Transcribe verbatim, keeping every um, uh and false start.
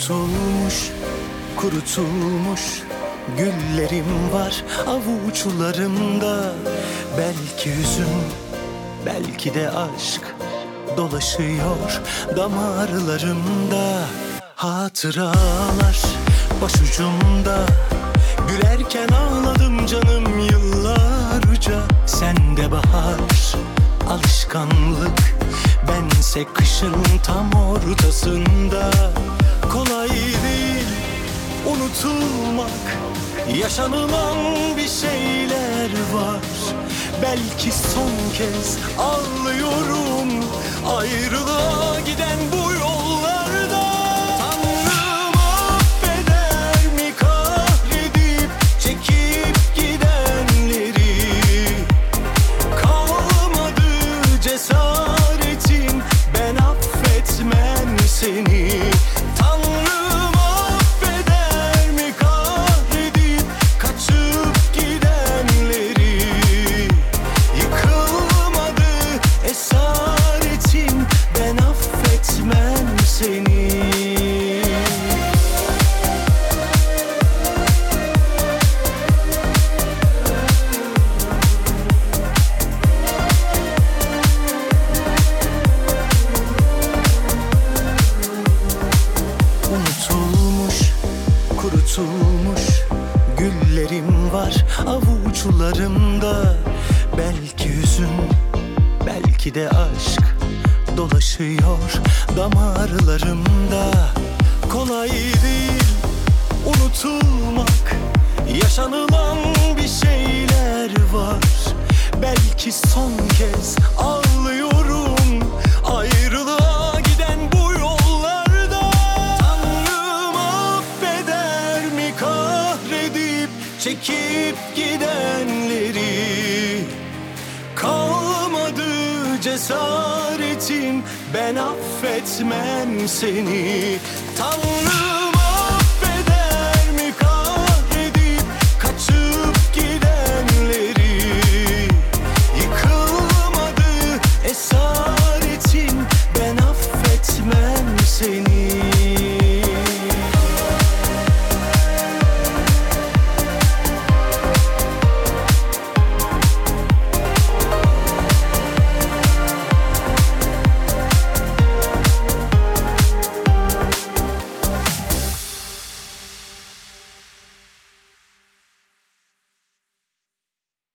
Unutulmuş, kurutulmuş güllerim var avuçlarımda. Belki hüzün, belki de aşk dolaşıyor damarlarımda. Hatıralar başucumda, gülerken ağladım canım yıllarca. Sende bahar, alışkanlık, bense kışın tam ortasında. Kolay değil unutulmak, yaşanılan bir şeyler var. Belki son kez ağlıyorum ayrılığa giden bu yollarda. Tanrım affeder mi kahredip çekip gidenleri? Kalmadı cesaretim, ben affetmem seni. Tanrım affeder mi kahredip kaçıp gidenleri? Yıkılmadı esaretim, ben affetmem seni. Unutulmuş, kurutulmuş güllerim var avuçlarımda. Belki hüzün, belki de aşk dolaşıyor damarlarımda. Kolay değil unutulmak, yaşanılan bir şeyler var. Belki son kez ağlıyorum ayrılığa giden bu yollarda. Tanrım affeder mi kahredip çekip gidenleri? Kalmadı cesaretim, ben affetmem seni. Tanrım